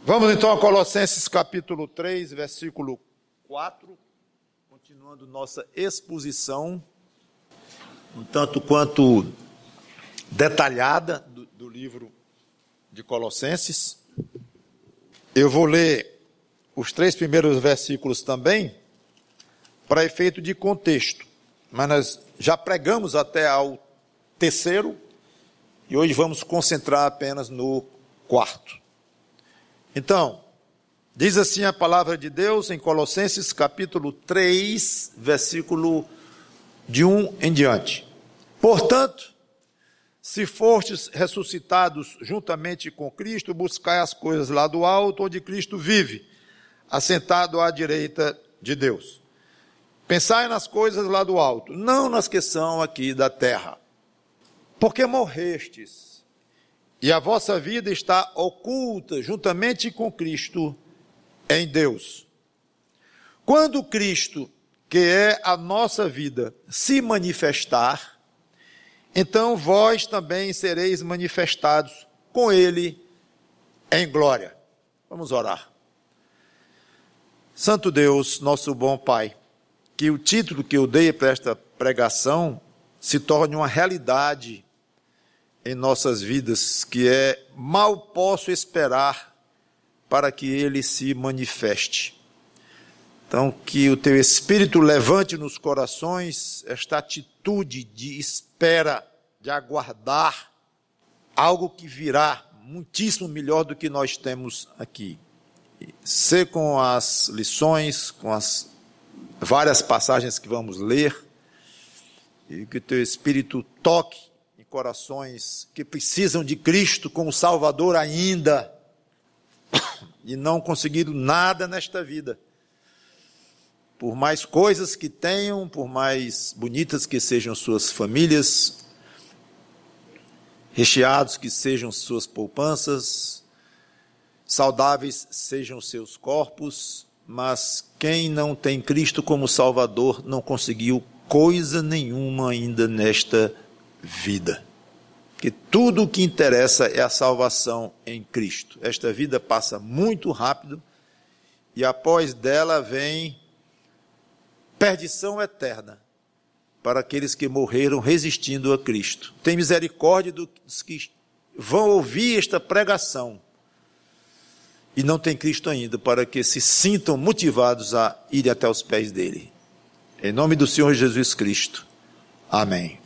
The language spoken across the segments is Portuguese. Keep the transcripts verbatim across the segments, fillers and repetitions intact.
Vamos então a Colossenses capítulo três, versículo quatro, continuando nossa exposição, um tanto quanto detalhada do, do livro de Colossenses. Eu vou ler os três primeiros versículos também, para efeito de contexto, mas nós já pregamos até ao terceiro, e hoje vamos concentrar apenas no quarto. Então, diz assim a palavra de Deus em Colossenses capítulo três, versículo de um em diante. Portanto, se fostes ressuscitados juntamente com Cristo, buscai as coisas lá do alto, onde Cristo vive, assentado à direita de Deus. Pensai nas coisas lá do alto, não nas que são aqui da terra. Porque morrestes, e a vossa vida está oculta juntamente com Cristo em Deus. Quando Cristo, que é a nossa vida, se manifestar, então vós também sereis manifestados com Ele em glória. Vamos orar. Santo Deus, nosso bom Pai, que o título que eu dei para esta pregação se torne uma realidade em nossas vidas, que é: mal posso esperar para que Ele se manifeste. Então, que o Teu Espírito levante nos corações esta atitude de espera, de aguardar algo que virá muitíssimo melhor do que nós temos aqui. Ser com as lições, com as várias passagens que vamos ler, e que o Teu Espírito toque corações que precisam de Cristo como Salvador ainda, e não conseguiram nada nesta vida, por mais coisas que tenham, por mais bonitas que sejam suas famílias, recheados que sejam suas poupanças, saudáveis sejam seus corpos, mas quem não tem Cristo como Salvador não conseguiu coisa nenhuma ainda nesta vida, que tudo o que interessa é a salvação em Cristo. Esta vida passa muito rápido, e após dela vem perdição eterna para aqueles que morreram resistindo a Cristo. Tem misericórdia dos que vão ouvir esta pregação e não tem Cristo ainda, para que se sintam motivados a ir até os pés dele. Em nome do Senhor Jesus Cristo. Amém.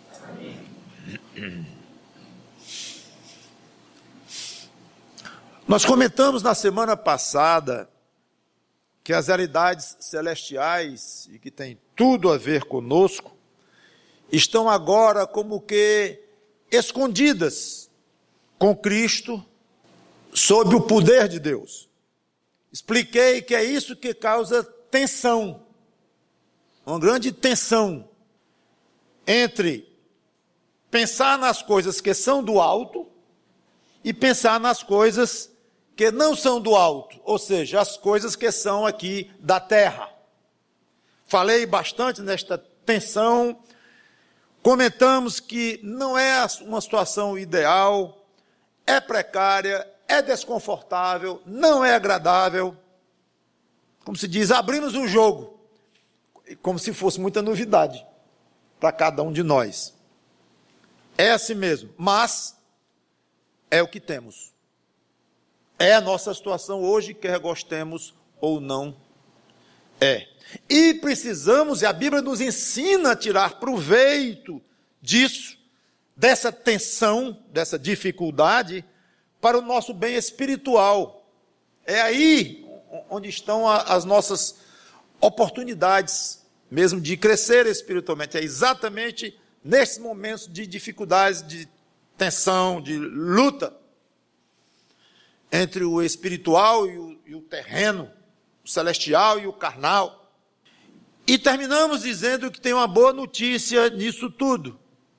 Nós comentamos na semana passada que as realidades celestiais, e que tem tudo a ver conosco, estão agora como que escondidas com Cristo sob o poder de Deus. Expliquei que é isso que causa tensão, uma grande tensão entre pensar nas coisas que são do alto e pensar nas coisas que não são do alto, ou seja, as coisas que são aqui da terra. Falei bastante nesta tensão, comentamos que não é uma situação ideal, é precária, é desconfortável, não é agradável. Como se diz, abrimos um jogo, como se fosse muita novidade para cada um de nós. É assim mesmo, mas é o que temos. É a nossa situação hoje, quer gostemos ou não é. E precisamos, e a Bíblia nos ensina a tirar proveito disso, dessa tensão, dessa dificuldade, para o nosso bem espiritual. É aí onde estão as nossas oportunidades, mesmo de crescer espiritualmente. É exatamente nesses momentos de dificuldades, de tensão, de luta entre o espiritual e o, e o terreno, o celestial e o carnal. E terminamos dizendo que tem uma boa notícia nisso tudo.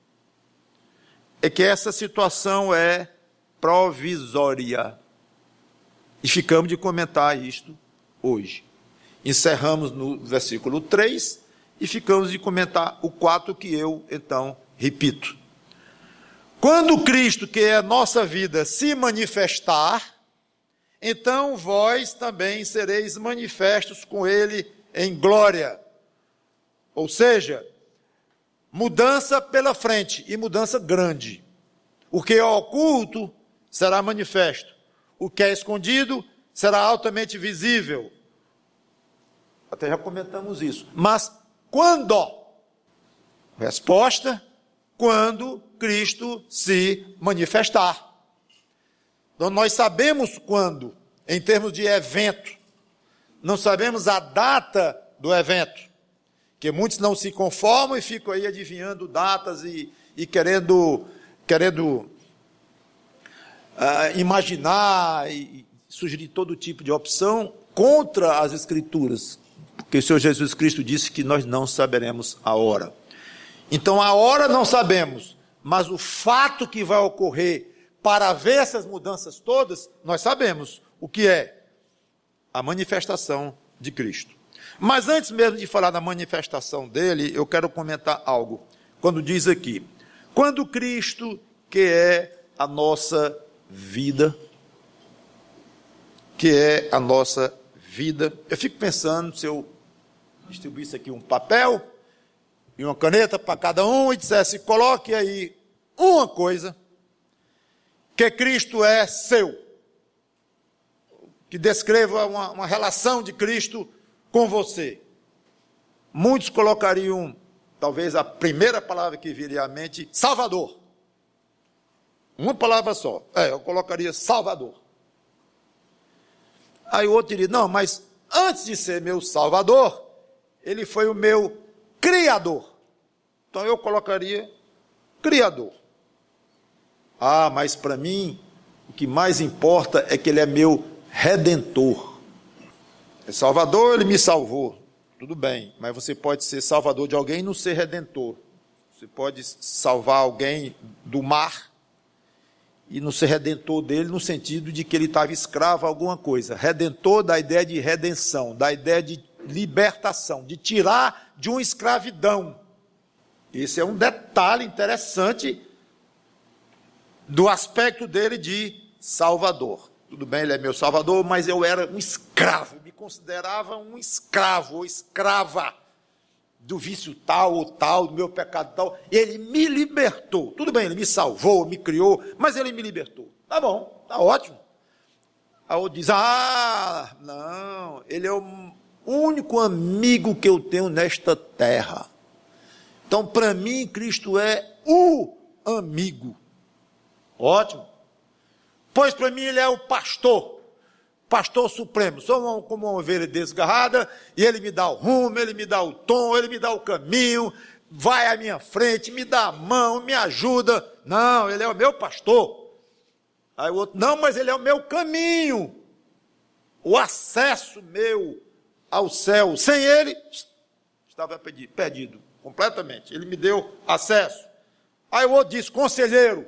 É que essa situação é provisória. E ficamos de comentar isto hoje. Encerramos no versículo três e ficamos de comentar o quatro, que eu, então, repito. Quando Cristo, que é a nossa vida, se manifestar, então vós também sereis manifestos com ele em glória. Ou seja, mudança pela frente, e mudança grande. O que é oculto será manifesto. O que é escondido será altamente visível. Até já comentamos isso. Mas quando? Resposta: quando Cristo se manifestar. Então nós sabemos quando, em termos de evento. Não sabemos a data do evento. Porque muitos não se conformam e ficam aí adivinhando datas e, e querendo, querendo uh, imaginar e sugerir todo tipo de opção contra as Escrituras. Porque o Senhor Jesus Cristo disse que nós não saberemos a hora. Então a hora não sabemos, mas o fato que vai ocorrer para ver essas mudanças todas, nós sabemos o que é a manifestação de Cristo. Mas antes mesmo de falar da manifestação dele, eu quero comentar algo. Quando diz aqui, quando Cristo, que é a nossa vida, que é a nossa vida, eu fico pensando, se eu distribuísse aqui um papel e uma caneta para cada um e dissesse, coloque aí uma coisa que Cristo é seu, que descreva uma, uma relação de Cristo com você. Muitos colocariam, talvez a primeira palavra que viria à mente, Salvador. Uma palavra só. É, eu colocaria Salvador. Aí o outro diria, não, mas antes de ser meu Salvador, ele foi o meu Criador. Então eu colocaria Criador. Ah, mas para mim, o que mais importa é que ele é meu Redentor. É Salvador, ele me salvou. Tudo bem, mas você pode ser salvador de alguém e não ser redentor. Você pode salvar alguém do mar e não ser redentor dele no sentido de que ele estava escravo a alguma coisa. Redentor da ideia de redenção, da ideia de libertação, de tirar de uma escravidão. Esse é um detalhe interessante do aspecto dele de Salvador. Tudo bem, ele é meu Salvador, mas eu era um escravo, me considerava um escravo ou escrava do vício tal ou tal, do meu pecado tal. Ele me libertou. Tudo bem, ele me salvou, me criou, mas ele me libertou. Tá bom, tá ótimo. Aí eu diz, ah, não, ele é o único amigo que eu tenho nesta terra. Então, para mim, Cristo é o amigo. Ótimo. Pois para mim ele é o pastor, pastor supremo. Sou como uma ovelha desgarrada, e ele me dá o rumo, ele me dá o tom, ele me dá o caminho, vai à minha frente, me dá a mão, me ajuda. Não, ele é o meu pastor. Aí o outro, não, mas ele é o meu caminho, o acesso meu ao céu. Sem ele, estava perdido, completamente. Ele me deu acesso. Aí o outro diz, conselheiro,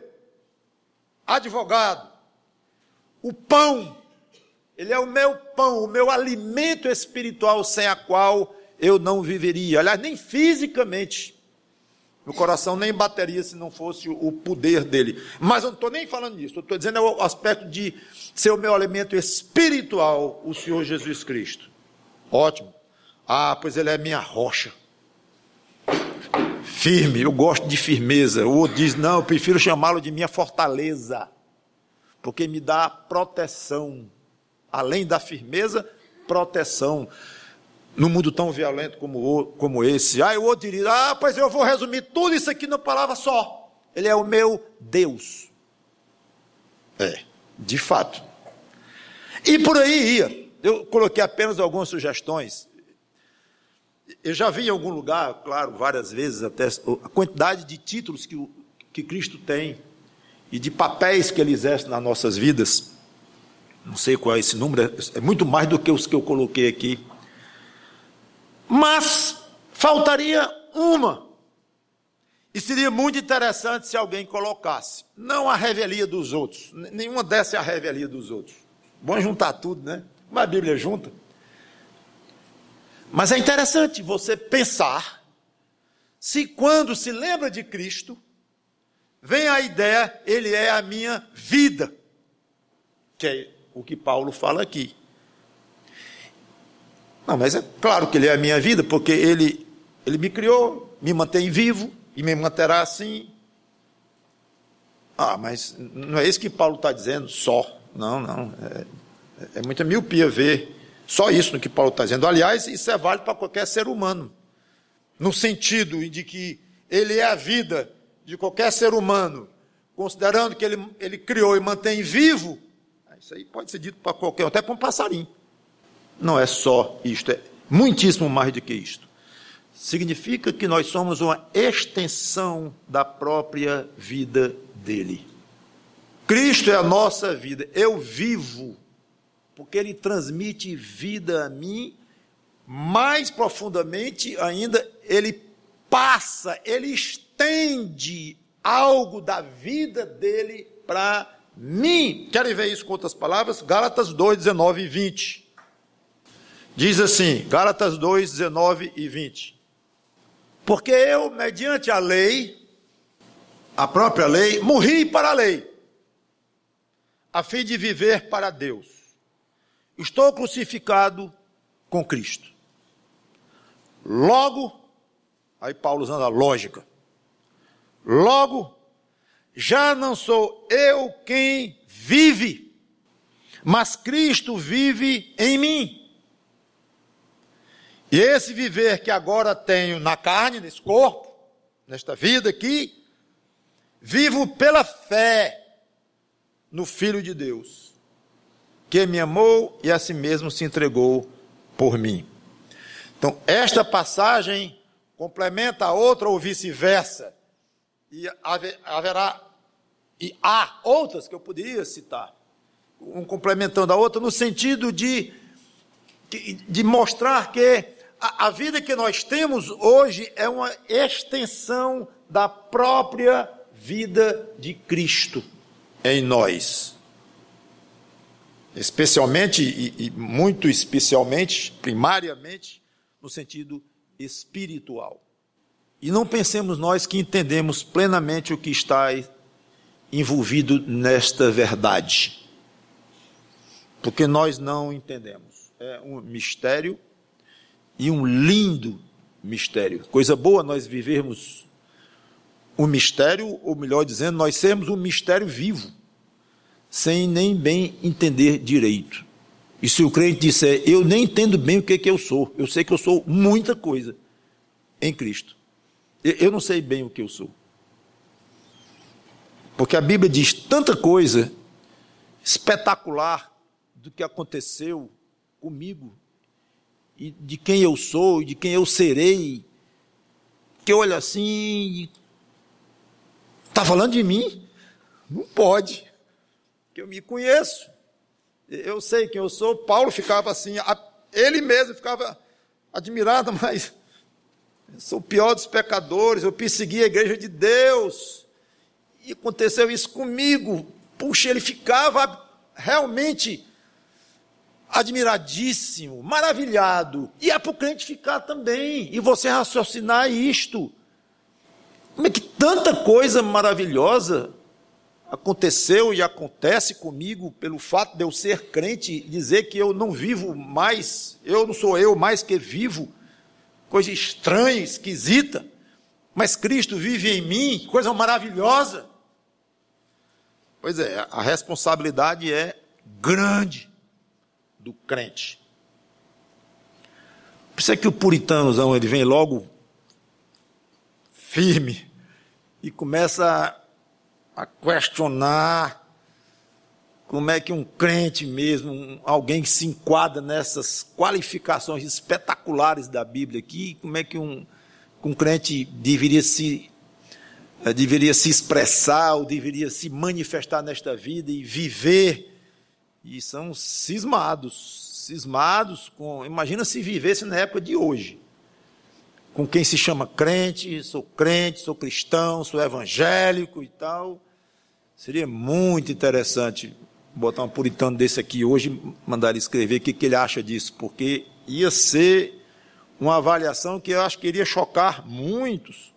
advogado, o pão, ele é o meu pão, o meu alimento espiritual, sem a qual eu não viveria. Aliás, nem fisicamente. Meu coração nem bateria se não fosse o poder dele. Mas eu não estou nem falando disso. Eu estou dizendo o aspecto de ser o meu alimento espiritual, o Senhor Jesus Cristo. Ótimo. Ah, pois ele é minha rocha. Firme, eu gosto de firmeza. O outro diz, não, eu prefiro chamá-lo de minha fortaleza. Porque me dá proteção, além da firmeza, proteção, num mundo tão violento como, como esse. Aí o outro diria, ah, pois eu vou resumir tudo isso aqui numa palavra só. Ele é o meu Deus. É, de fato. E por aí ia. Eu coloquei apenas algumas sugestões. Eu já vi em algum lugar, claro, várias vezes até, a quantidade de títulos que, o, que Cristo tem, e de papéis que ele exerce nas nossas vidas. Não sei qual é esse número, é muito mais do que os que eu coloquei aqui. Mas faltaria uma. E seria muito interessante se alguém colocasse. Não a revelia dos outros. Nenhuma dessa é a revelia dos outros. Bom juntar tudo, né? Como a Bíblia junta. Mas é interessante você pensar se quando se lembra de Cristo, vem a ideia, ele é a minha vida, que é o que Paulo fala aqui. Não, mas é claro que ele é a minha vida, porque ele, ele me criou, me mantém vivo e me manterá assim. Ah, mas não é isso que Paulo está dizendo, só. Não, não. É, é muita miopia ver só isso no que Paulo está dizendo. Aliás, isso é válido para qualquer ser humano. No sentido de que ele é a vida de qualquer ser humano, considerando que ele, ele criou e mantém vivo, isso aí pode ser dito para qualquer um, até para um passarinho. Não é só isto, é muitíssimo mais do que isto. Significa que nós somos uma extensão da própria vida dele. Cristo é a nossa vida. Eu vivo, porque ele transmite vida a mim. Mais profundamente ainda, ele passa, ele estende algo da vida dele para mim. Querem ver isso com outras palavras? Gálatas dois, dezenove e vinte. Diz assim, Gálatas dois, dezenove e vinte. Porque eu, mediante a lei, a própria lei, morri para a lei, a fim de viver para Deus. Estou crucificado com Cristo. Logo, aí Paulo usando a lógica, logo, já não sou eu quem vive, mas Cristo vive em mim. E esse viver que agora tenho na carne, nesse corpo, nesta vida aqui, vivo pela fé no Filho de Deus, que me amou e a si mesmo se entregou por mim. Então, esta passagem complementa a outra ou vice-versa. E haverá, e há outras que eu poderia citar, um complementando a outra, no sentido de, de mostrar que a, a vida que nós temos hoje é uma extensão da própria vida de Cristo em nós. Especialmente, e, e muito especialmente, primariamente, no sentido espiritual. E não pensemos nós que entendemos plenamente o que está envolvido nesta verdade. Porque nós não entendemos. É um mistério e um lindo mistério. Coisa boa nós vivermos um mistério, ou melhor dizendo, nós sermos um mistério vivo, sem nem bem entender direito. E se o crente disser, eu nem entendo bem o que, que eu sou, eu sei que eu sou muita coisa em Cristo. Eu não sei bem o que eu sou. Porque a Bíblia diz tanta coisa espetacular do que aconteceu comigo, e de quem eu sou, e de quem eu serei, que eu olho assim, está falando de mim? Não pode, que eu me conheço, eu sei quem eu sou. Paulo ficava assim, ele mesmo ficava admirado, mas eu sou o pior dos pecadores, eu persegui a igreja de Deus, e aconteceu isso comigo. Puxa, ele ficava realmente admiradíssimo, maravilhado, e é para o crente ficar também, e você raciocinar isto, como é que tanta coisa maravilhosa aconteceu e acontece comigo, pelo fato de eu ser crente, dizer que eu não vivo mais, eu não sou eu mais que vivo, coisa estranha, esquisita, mas Cristo vive em mim, coisa maravilhosa. Pois é, a responsabilidade é grande do crente. Por isso é que o puritanozão, ele vem logo firme e começa a, a questionar como é que um crente mesmo, um, alguém que se enquadra nessas qualificações espetaculares da Bíblia aqui, como é que um, um crente deveria se, deveria se expressar, ou deveria se manifestar nesta vida e viver. E são cismados, cismados com... Imagina se vivesse na época de hoje, com quem se chama crente, sou crente, sou cristão, sou evangélico e tal. Seria muito interessante botar um puritano desse aqui hoje, mandar ele escrever o que, que ele acha disso, porque ia ser uma avaliação que eu acho que iria chocar muitos.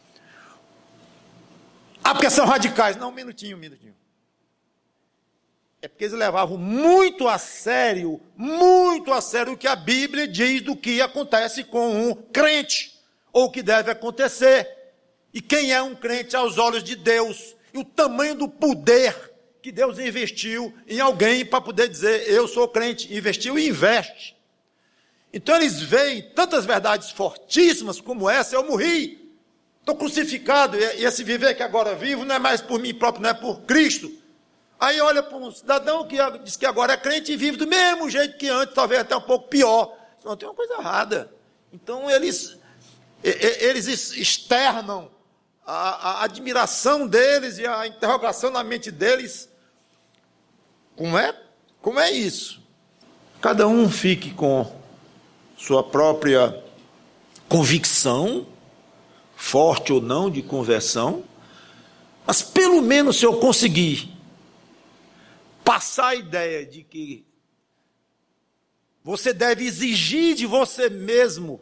Ah, porque são radicais. Não, um minutinho, um minutinho. é porque eles levavam muito a sério, muito a sério o que a Bíblia diz do que acontece com um crente, ou o que deve acontecer. E quem é um crente aos olhos de Deus, e o tamanho do poder que Deus investiu em alguém para poder dizer, eu sou crente, investiu e investe. Então eles veem tantas verdades fortíssimas como essa, eu morri, estou crucificado, e esse viver que agora vivo não é mais por mim próprio, não é por Cristo. Aí olha para um cidadão que diz que agora é crente e vive do mesmo jeito que antes, talvez até um pouco pior. Então tem uma coisa errada. Então eles, eles externam a, a admiração deles e a interrogação na mente deles. Como é? Como é isso? Cada um fique com sua própria convicção, forte ou não, de conversão, mas pelo menos se eu conseguir passar a ideia de que você deve exigir de você mesmo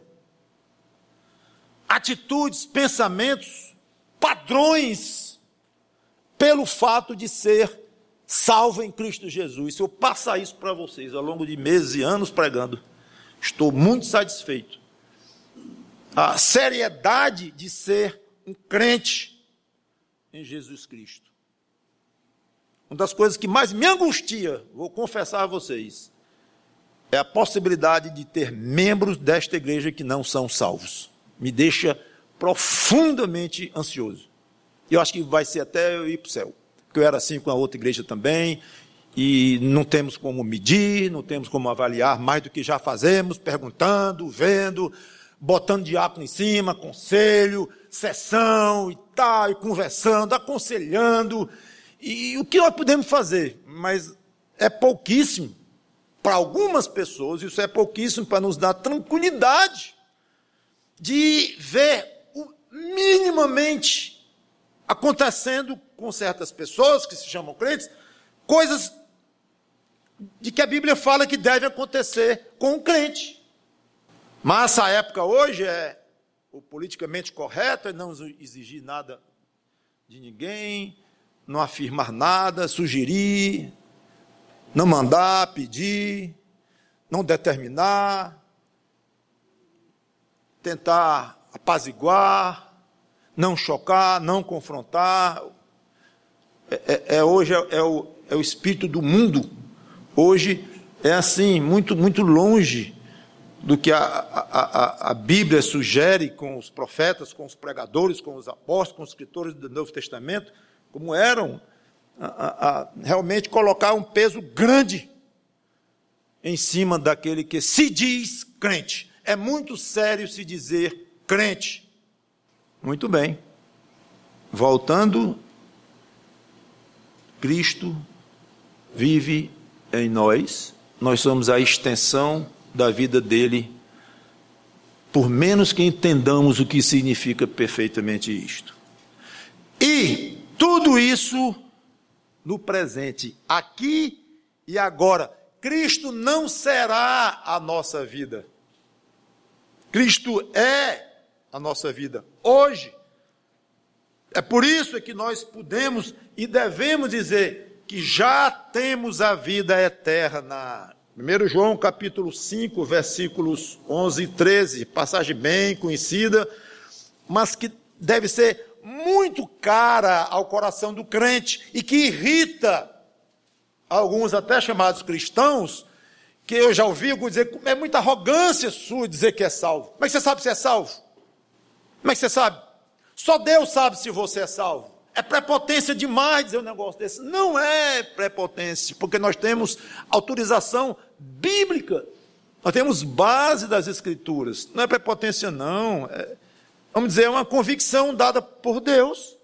atitudes, pensamentos, padrões, pelo fato de ser salvo em Cristo Jesus. Se eu passar isso para vocês ao longo de meses e anos pregando, estou muito satisfeito. A seriedade de ser um crente em Jesus Cristo. Uma das coisas que mais me angustia, vou confessar a vocês, é a possibilidade de ter membros desta igreja que não são salvos. Me deixa profundamente ansioso. E eu acho que vai ser até eu ir para o céu. Porque eu era assim com a outra igreja também, e não temos como medir, não temos como avaliar mais do que já fazemos, perguntando, vendo, botando diácono em cima, conselho, sessão e tal, e conversando, aconselhando. E o que nós podemos fazer? Mas é pouquíssimo para algumas pessoas, isso é pouquíssimo para nos dar tranquilidade de ver o, minimamente acontecendo com certas pessoas que se chamam crentes, coisas de que a Bíblia fala que deve acontecer com um crente. Mas essa época hoje é o politicamente correto, é não exigir nada de ninguém, não afirmar nada, sugerir, não mandar, pedir, não determinar, tentar apaziguar, não chocar, não confrontar. É, é, é hoje é, é, o, é o espírito do mundo. Hoje é assim, muito, muito longe do que a, a, a, a Bíblia sugere com os profetas, com os pregadores, com os apóstolos, com os escritores do Novo Testamento, como eram, a, a, a realmente colocar um peso grande em cima daquele que se diz crente. É muito sério se dizer crente. Muito bem. Voltando, Cristo vive em nós, nós somos a extensão da vida dele, por menos que entendamos o que significa perfeitamente isto. E tudo isso no presente, aqui e agora. Cristo não será a nossa vida. Cristo é a nossa vida hoje. É por isso que nós podemos e devemos dizer que já temos a vida eterna. primeiro João capítulo cinco, versículos onze e treze, passagem bem conhecida, mas que deve ser muito cara ao coração do crente e que irrita alguns até chamados cristãos, que eu já ouvi alguns dizer, é muita arrogância sua dizer que é salvo. Como é que você sabe se é salvo? Como é que você sabe? Só Deus sabe se você é salvo. É prepotência demais dizer um negócio desse. Não é prepotência, porque nós temos autorização bíblica. Nós temos base das Escrituras. Não é prepotência, não. É, vamos dizer, é uma convicção dada por Deus.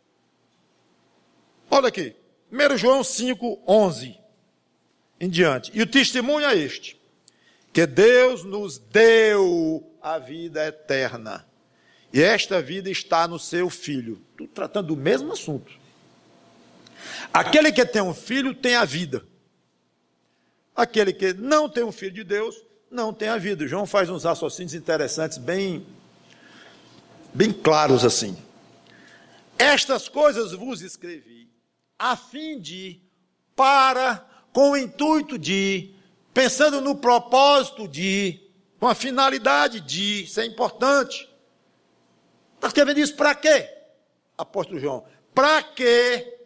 Olha aqui. primeiro João cinco, onze em diante. E o testemunho é este: que Deus nos deu a vida eterna. E esta vida está no seu Filho. Estou tratando do mesmo assunto. Aquele que tem um filho tem a vida. Aquele que não tem um filho de Deus não tem a vida. João faz uns raciocínios interessantes, bem, bem claros assim. Estas coisas vos escrevi, a fim de para, com o intuito de, pensando no propósito de, com a finalidade de, isso é importante. Está escrevendo isso para quê, apóstolo João? Para que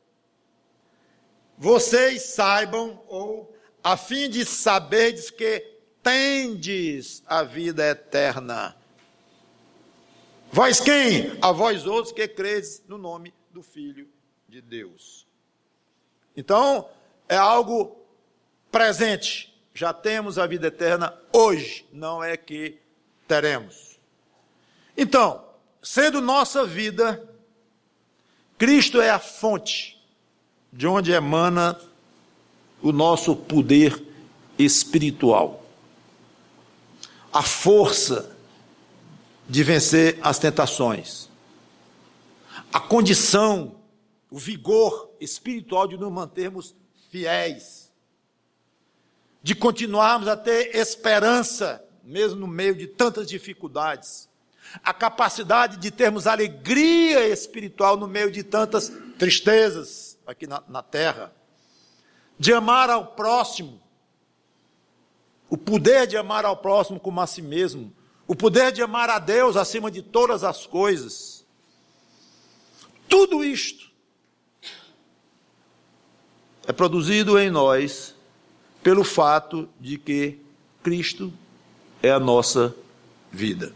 vocês saibam, ou a fim de saberdes que tendes a vida eterna. Vós quem? A vós outros que credes no nome do Filho de Deus. Então, é algo presente. Já temos a vida eterna hoje, não é que teremos. Então, sendo nossa vida, Cristo é a fonte de onde emana o nosso poder espiritual. A força de vencer as tentações. A condição, o vigor espiritual de nos mantermos fiéis. De continuarmos a ter esperança, mesmo no meio de tantas dificuldades. A capacidade de termos alegria espiritual no meio de tantas tristezas aqui na, na terra. De amar ao próximo. O poder de amar ao próximo como a si mesmo. O poder de amar a Deus acima de todas as coisas. Tudo isto é produzido em nós pelo fato de que Cristo é a nossa vida.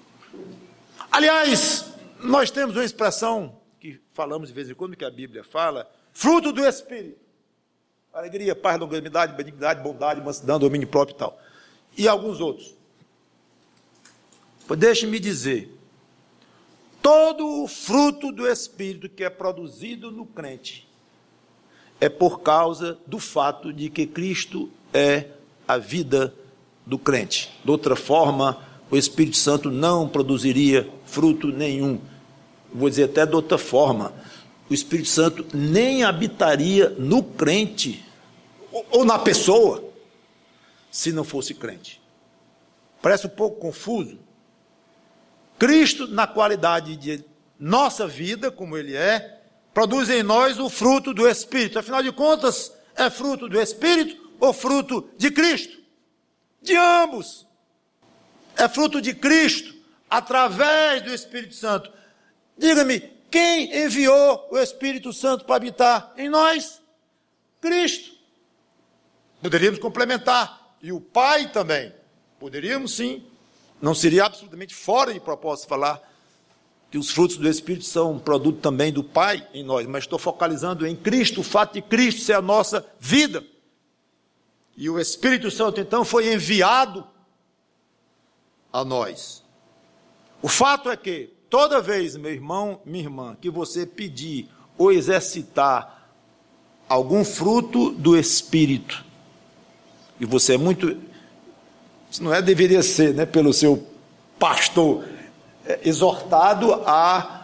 Aliás, nós temos uma expressão que falamos de vez em quando, que a Bíblia fala, fruto do Espírito. Alegria, paz, longanimidade, benignidade, bondade, mansidão, domínio próprio e tal. E alguns outros. Pois deixe-me dizer, todo o fruto do Espírito que é produzido no crente é por causa do fato de que Cristo é a vida do crente. De outra forma, o Espírito Santo não produziria fruto nenhum. Vou dizer até de outra forma, o Espírito Santo nem habitaria no crente, ou, ou na pessoa, se não fosse crente. Parece um pouco confuso. Cristo, na qualidade de nossa vida, como Ele é, produz em nós o fruto do Espírito. Afinal de contas, é fruto do Espírito ou fruto de Cristo? De ambos. É fruto de Cristo, através do Espírito Santo. Diga-me, quem enviou o Espírito Santo para habitar em nós? Cristo. Poderíamos complementar. E o Pai também. Poderíamos sim. Não seria absolutamente fora de propósito falar que os frutos do Espírito são um produto também do Pai em nós, mas estou focalizando em Cristo, o fato de Cristo ser a nossa vida. E o Espírito Santo, então, foi enviado a nós. O fato é que, toda vez, meu irmão, minha irmã, que você pedir ou exercitar algum fruto do Espírito, e você é muito, isso não é, deveria ser, né, pelo seu pastor, é, exortado a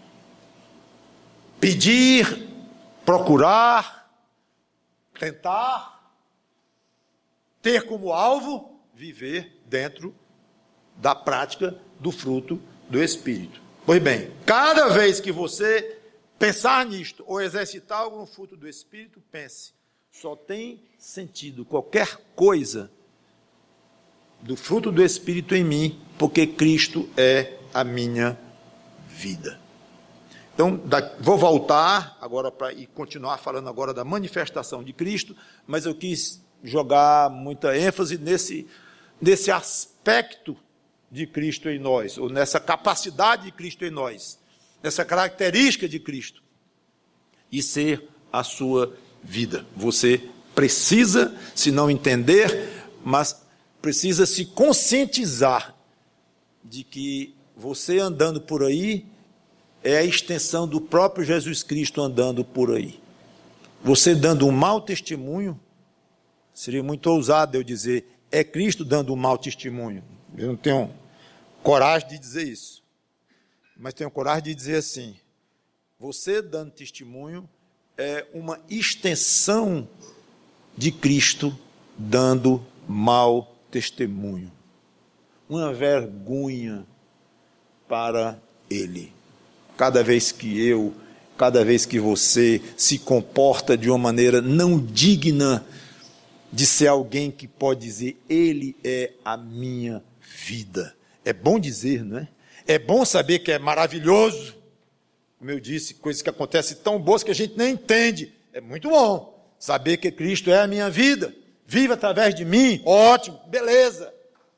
pedir, procurar, tentar, ter como alvo, viver dentro da prática do fruto do Espírito. Pois bem, cada vez que você pensar nisto, ou exercitar algum fruto do Espírito, pense, só tem sentido qualquer coisa do fruto do Espírito em mim, porque Cristo é a minha vida. Então, da, vou voltar agora para e continuar falando agora da manifestação de Cristo, mas eu quis jogar muita ênfase nesse, nesse aspecto de Cristo em nós, ou nessa capacidade de Cristo em nós, nessa característica de Cristo, e ser a sua vida. Você precisa, se não entender, mas precisa se conscientizar de que você andando por aí é a extensão do próprio Jesus Cristo andando por aí. Você dando um mau testemunho, seria muito ousado eu dizer, é Cristo dando um mau testemunho. Eu não tenho coragem de dizer isso, mas tenho coragem de dizer assim, você dando testemunho é uma extensão de Cristo dando mau testemunho. Uma vergonha para Ele. Cada vez que eu cada vez que você se comporta de uma maneira não digna de ser alguém que pode dizer, ele é a minha vida. É bom dizer, não é? É bom saber que é maravilhoso. Como eu disse, coisas que acontecem tão boas que a gente nem entende. É muito bom saber que Cristo é a minha vida. Vive através de mim, ótimo, beleza.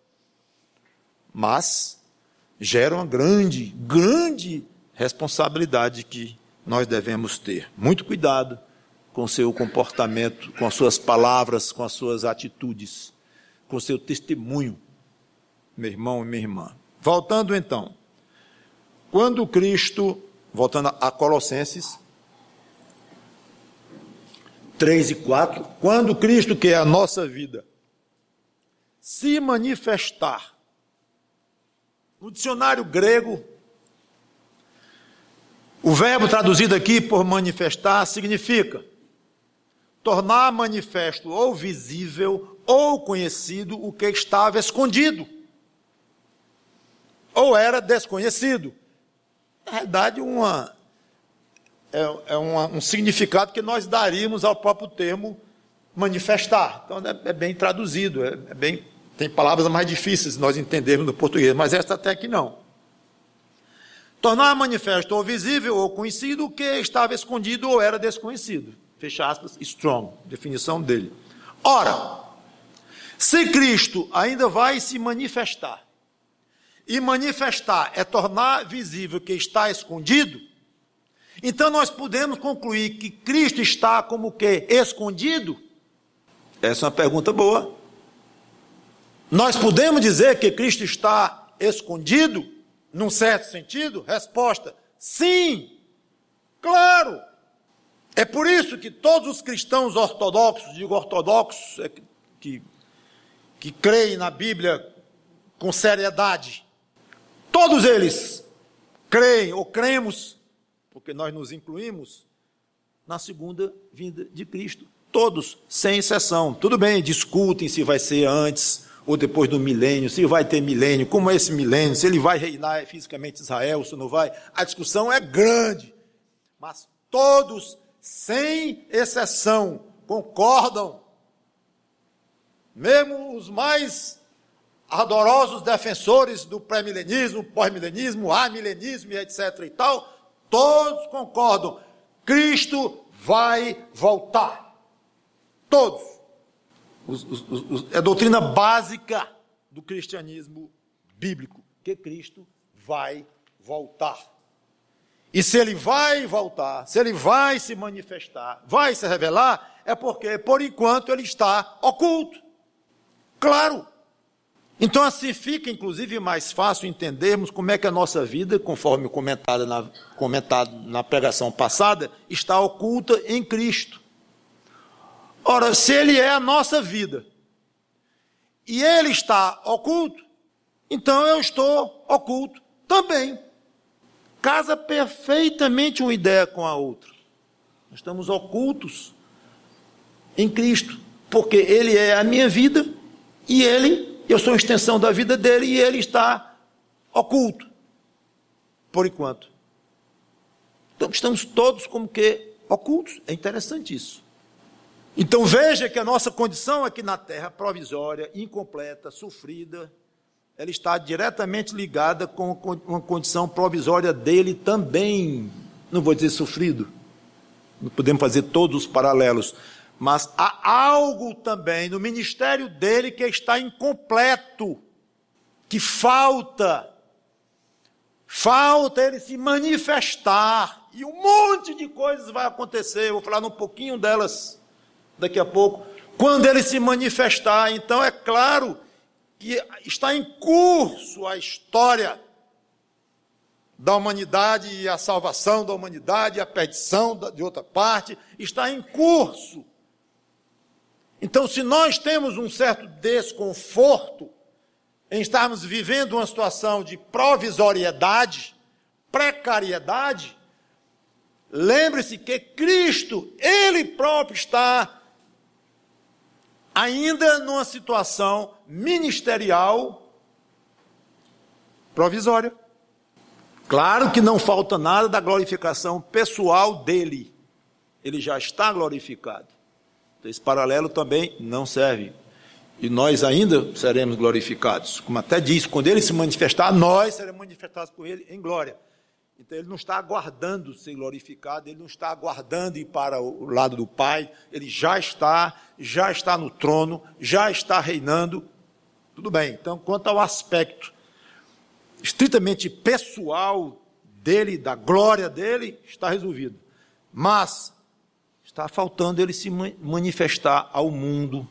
Mas gera uma grande, grande responsabilidade que nós devemos ter. Muito cuidado com o seu comportamento, com as suas palavras, com as suas atitudes, com o seu testemunho, meu irmão e minha irmã. Voltando então, quando Cristo, voltando a Colossenses três e quatro, quando Cristo, que é a nossa vida, se manifestar, no dicionário grego, o verbo traduzido aqui por manifestar significa tornar manifesto ou visível ou conhecido o que estava escondido ou era desconhecido. Na realidade, uma, é, é uma, um significado que nós daríamos ao próprio termo manifestar. Então, é, é bem traduzido, é, é bem, tem palavras mais difíceis de nós entendermos no português, mas esta até que não. Tornar manifesto ou visível ou conhecido o que estava escondido ou era desconhecido. Fecha aspas, strong, definição dele. Ora, se Cristo ainda vai se manifestar, e manifestar é tornar visível o que está escondido, então nós podemos concluir que Cristo está como que escondido? Essa é uma pergunta boa. Nós podemos dizer que Cristo está escondido, num certo sentido? Resposta, sim, claro. É por isso que todos os cristãos ortodoxos, digo ortodoxos, é que, que, que creem na Bíblia com seriedade, todos eles creem ou cremos, porque nós nos incluímos, na segunda vinda de Cristo. Todos, sem exceção. Tudo bem, discutem se vai ser antes ou depois do milênio, se vai ter milênio, como é esse milênio, se ele vai reinar fisicamente Israel, se não vai. A discussão é grande, mas todos, sem exceção, concordam, mesmo os mais ardorosos defensores do pré-milenismo, pós-milenismo, amilenismo e etc e tal, todos concordam, Cristo vai voltar. Todos. Os, os, os, é a doutrina básica do cristianismo bíblico, que Cristo vai voltar. E se ele vai voltar, se ele vai se manifestar, vai se revelar, é porque, por enquanto, ele está oculto. Claro. Então, assim fica, inclusive, mais fácil entendermos como é que a nossa vida, conforme comentado na, comentado na pregação passada, está oculta em Cristo. Ora, se ele é a nossa vida, e ele está oculto, então eu estou oculto também. Casa perfeitamente uma ideia com a outra. Nós estamos ocultos em Cristo, porque ele é a minha vida, e ele, eu sou a extensão da vida dele, e ele está oculto, por enquanto. Então estamos todos como que ocultos. É interessante isso. Então veja que a nossa condição aqui na terra, provisória, incompleta, sofrida, ela está diretamente ligada com uma condição provisória dele também. Não vou dizer sofrido, não podemos fazer todos os paralelos, mas há algo também no ministério dele que está incompleto, que falta, falta ele se manifestar, e um monte de coisas vai acontecer, eu vou falar um pouquinho delas daqui a pouco, quando ele se manifestar. Então é claro que está em curso a história da humanidade e a salvação da humanidade, e a perdição de outra parte, está em curso. Então, se nós temos um certo desconforto em estarmos vivendo uma situação de provisoriedade, precariedade, lembre-se que Cristo, ele próprio está ainda numa situação ministerial provisória. Claro que não falta nada da glorificação pessoal dele. Ele já está glorificado. Então, esse paralelo também não serve. E nós ainda seremos glorificados. Como até diz, quando ele se manifestar, nós seremos manifestados com ele em glória. Então ele não está aguardando ser glorificado, ele não está aguardando ir para o lado do Pai, ele já está, já está no trono, já está reinando. Tudo bem. Então, quanto ao aspecto estritamente pessoal dele, da glória dele, está resolvido. Mas está faltando ele se manifestar ao mundo,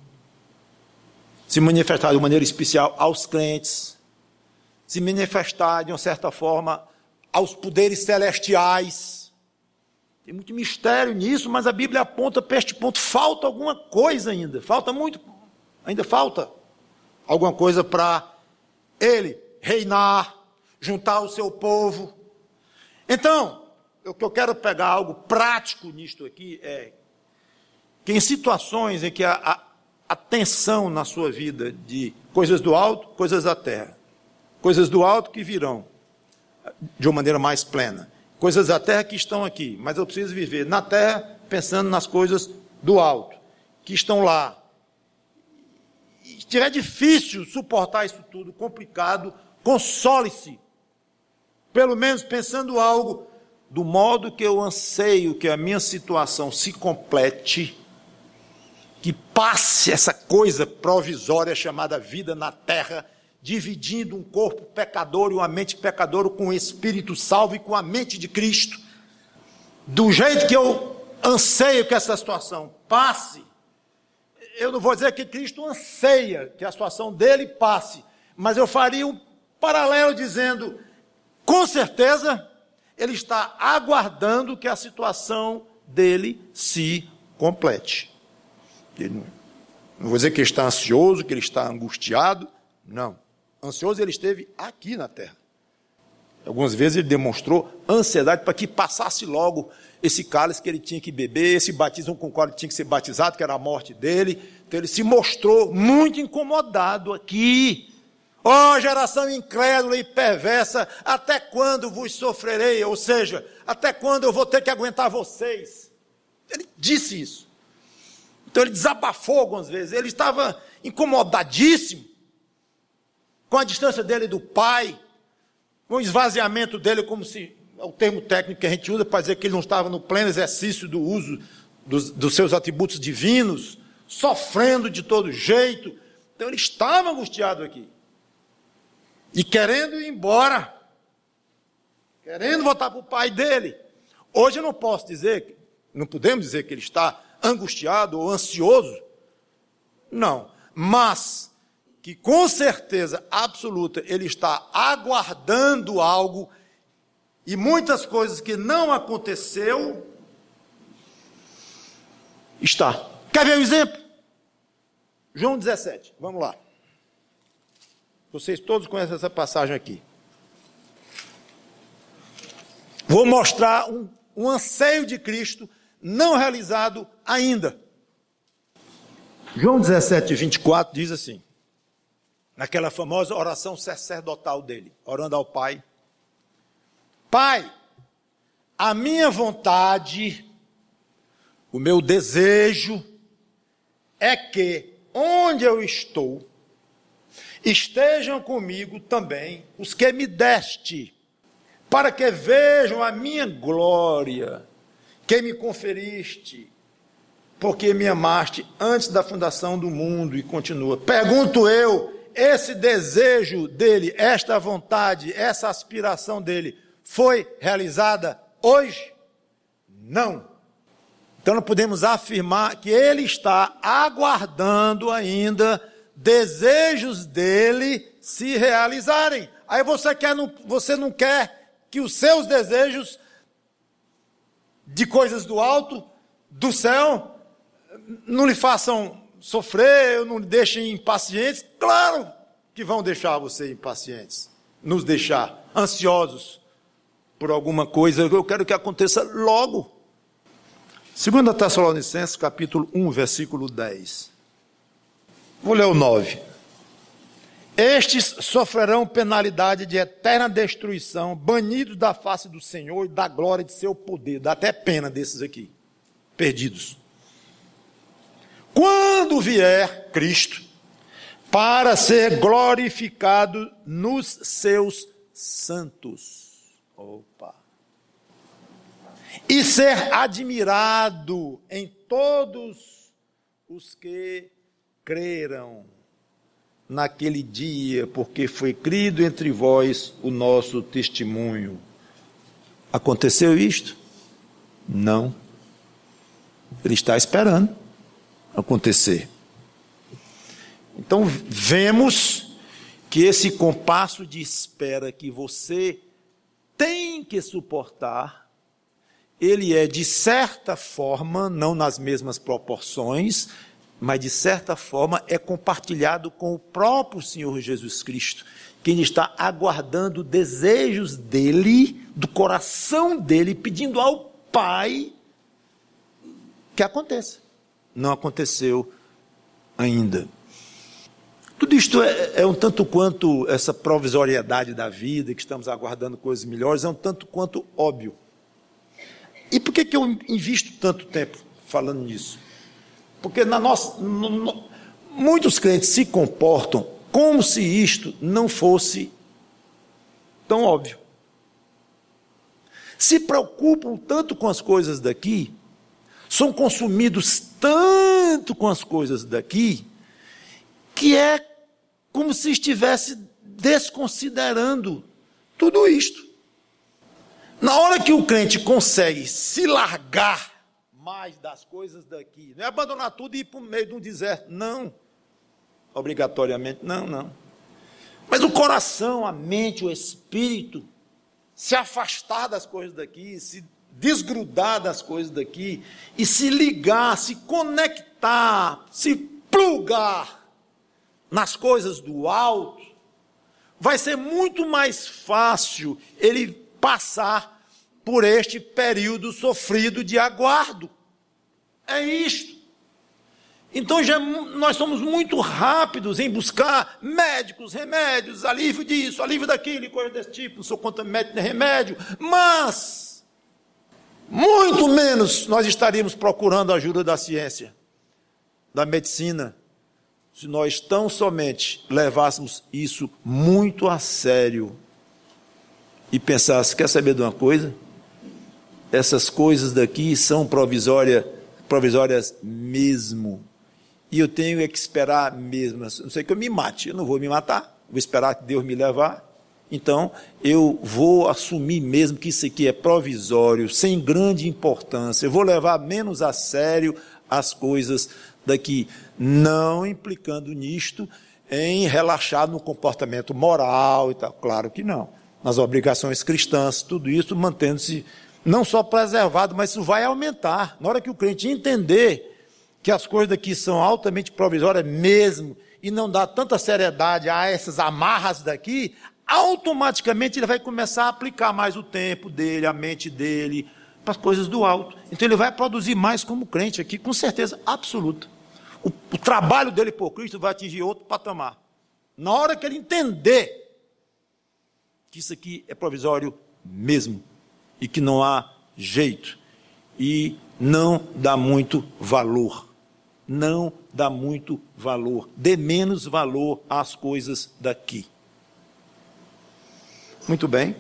se manifestar de maneira especial aos crentes, se manifestar de uma certa forma aos poderes celestiais. Tem muito mistério nisso, mas a Bíblia aponta para este ponto. Falta alguma coisa ainda, falta muito, ainda falta alguma coisa para ele reinar, juntar o seu povo. Então, o que eu quero pegar algo prático nisto aqui é que em situações em que a, a, a tensão na sua vida de coisas do alto, coisas da terra, coisas do alto que virão de uma maneira mais plena, coisas da terra que estão aqui, mas eu preciso viver na terra pensando nas coisas do alto, que estão lá. E se estiver difícil suportar isso tudo, complicado, console-se, pelo menos pensando algo, do modo que eu anseio que a minha situação se complete, que passe essa coisa provisória chamada vida na terra, dividindo um corpo pecador e uma mente pecadora com o Espírito salvo e com a mente de Cristo, do jeito que eu anseio que essa situação passe. Eu não vou dizer que Cristo anseia que a situação dele passe, mas eu faria um paralelo dizendo, com certeza, ele está aguardando que a situação dele se complete. Ele não, não vou dizer que ele está ansioso, que ele está angustiado, não. Ansioso ele esteve aqui na terra. Algumas vezes ele demonstrou ansiedade para que passasse logo esse cálice que ele tinha que beber, esse batismo com o qual ele tinha que ser batizado, que era a morte dele. Então ele se mostrou muito incomodado aqui. Ó, oh, geração incrédula e perversa, até quando vos sofrerei? Ou seja, até quando eu vou ter que aguentar vocês? Ele disse isso. Então ele desabafou algumas vezes, ele estava incomodadíssimo com a distância dele do Pai, com o esvaziamento dele, como se, é o termo técnico que a gente usa para dizer que ele não estava no pleno exercício do uso dos, dos seus atributos divinos, sofrendo de todo jeito. Então ele estava angustiado aqui. E querendo ir embora, querendo voltar para o pai dele. Hoje eu não posso dizer, não podemos dizer que ele está angustiado ou ansioso, não, mas que com certeza absoluta ele está aguardando algo e muitas coisas que não aconteceu, está. Quer ver o exemplo? João dezessete, vamos lá. Vocês todos conhecem essa passagem aqui. Vou mostrar um, um anseio de Cristo não realizado ainda. João dezessete, vinte e quatro diz assim, naquela famosa oração sacerdotal dele, orando ao Pai. Pai, a minha vontade, o meu desejo é que onde eu estou, estejam comigo também os que me deste, para que vejam a minha glória, que me conferiste, porque me amaste antes da fundação do mundo. E continua, pergunto eu, esse desejo dele, esta vontade, essa aspiração dele, foi realizada hoje? Não. Então não podemos afirmar que ele está aguardando ainda desejos dele se realizarem. Aí você, quer, não, você não quer que os seus desejos de coisas do alto, do céu, não lhe façam sofrer, não lhe deixem impacientes? Claro que vão deixar você impacientes, nos deixar ansiosos por alguma coisa. Eu quero que aconteça logo. Segunda Tessalonicenses, capítulo um, versículo dez. Vou ler o nove. Estes sofrerão penalidade de eterna destruição, banidos da face do Senhor e da glória de seu poder. Dá até pena desses aqui, perdidos. Quando vier Cristo, para ser glorificado nos seus santos. Opa! E ser admirado em todos os que creram naquele dia, porque foi crido entre vós o nosso testemunho. Aconteceu isto? Não. Ele está esperando acontecer. Então, vemos que esse compasso de espera que você tem que suportar, ele é, de certa forma, não nas mesmas proporções, mas de certa forma é compartilhado com o próprio Senhor Jesus Cristo, que ele está aguardando desejos dele, do coração dele, pedindo ao Pai que aconteça. Não aconteceu ainda. Tudo isto é, é um tanto quanto essa provisoriedade da vida, que estamos aguardando coisas melhores, é um tanto quanto óbvio. E por que, que eu invisto tanto tempo falando nisso? Porque na nossa, no, no, muitos crentes se comportam como se isto não fosse tão óbvio. Se preocupam tanto com as coisas daqui, são consumidos tanto com as coisas daqui, que é como se estivesse desconsiderando tudo isto. Na hora que o crente consegue se largar mais das coisas daqui, não é abandonar tudo e ir para o meio de um deserto, não, obrigatoriamente, não, não. Mas o coração, a mente, o espírito, se afastar das coisas daqui, se desgrudar das coisas daqui, e se ligar, se conectar, se plugar nas coisas do alto, vai ser muito mais fácil ele passar por este período sofrido de aguardo. É isto. Então já, nós somos muito rápidos em buscar médicos, remédios, alívio disso, alívio daquilo, coisa desse tipo, não sou contra médico nem remédio, mas muito menos nós estaríamos procurando a ajuda da ciência, da medicina, se nós tão somente levássemos isso muito a sério e pensássemos, quer saber de uma coisa? Essas coisas daqui são provisórias, provisórias mesmo. E eu tenho que esperar mesmo. Não sei que eu me mate, eu não vou me matar. Vou esperar que Deus me levar. Então, eu vou assumir mesmo que isso aqui é provisório, sem grande importância. Eu vou levar menos a sério as coisas daqui. Não implicando nisto em relaxar no comportamento moral e tal. Claro que não. Nas obrigações cristãs, tudo isso mantendo-se não só preservado, mas isso vai aumentar. Na hora que o crente entender que as coisas daqui são altamente provisórias mesmo, e não dá tanta seriedade a essas amarras daqui, automaticamente ele vai começar a aplicar mais o tempo dele, a mente dele, para as coisas do alto. Então ele vai produzir mais como crente aqui, com certeza absoluta. O, o trabalho dele por Cristo vai atingir outro patamar. Na hora que ele entender que isso aqui é provisório mesmo, e que não há jeito, e não dá muito valor, não dá muito valor, dê menos valor às coisas daqui. Muito bem.